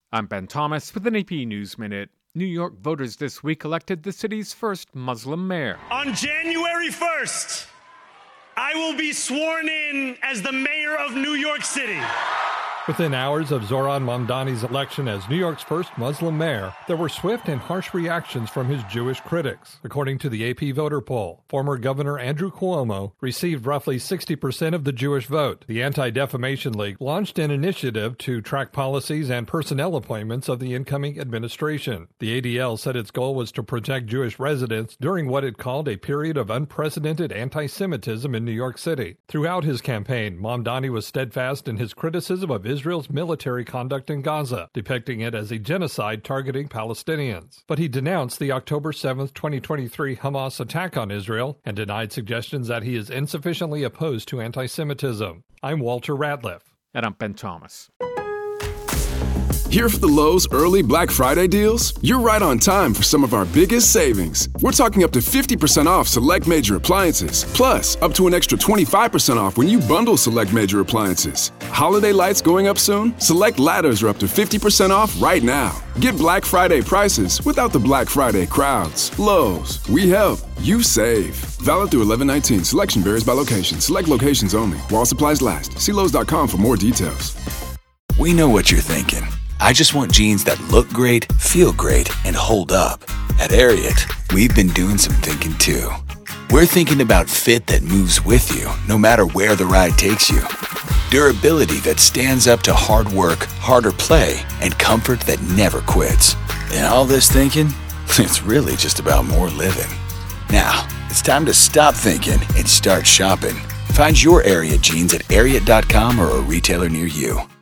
I'm Ben Thomas with an AP News Minute. New York voters this week elected the city's first Muslim mayor. On January 1st, I will be sworn in as the mayor of New York City. Within hours of Zohran Mamdani's election as New York's first Muslim mayor, there were swift and harsh reactions from his Jewish critics. According to the AP voter poll, former Governor Andrew Cuomo received roughly 60% of the Jewish vote. The Anti-Defamation League launched an initiative to track policies and personnel appointments of the incoming administration. The ADL said its goal was to protect Jewish residents during what it called a period of unprecedented anti-Semitism in New York City. Throughout his campaign, Mamdani was steadfast in his criticism of Israel's military conduct in Gaza, depicting it as a genocide targeting Palestinians. But he denounced the October 7, 2023 Hamas attack on Israel and denied suggestions that he is insufficiently opposed to anti-Semitism. I'm Walter Ratliff. And I'm Ben Thomas. Here for the Lowe's early Black Friday deals? You're right on time for some of our biggest savings. We're talking up to 50% off select major appliances, plus up to an extra 25% off when you bundle select major appliances. Holiday lights going up soon? Select ladders are up to 50% off right now. Get Black Friday prices without the Black Friday crowds. Lowe's, we help, you save. Valid through 11/19. Selection varies by location. Select locations only. While supplies last. See Lowe's.com for more details. We know what you're thinking. I just want jeans that look great, feel great, and hold up. At Ariat, we've been doing some thinking too. We're thinking about fit that moves with you, no matter where the ride takes you. Durability that stands up to hard work, harder play, and comfort that never quits. And all this thinking, it's really just about more living. Now, it's time to stop thinking and start shopping. Find your Ariat jeans at Ariat.com or a retailer near you.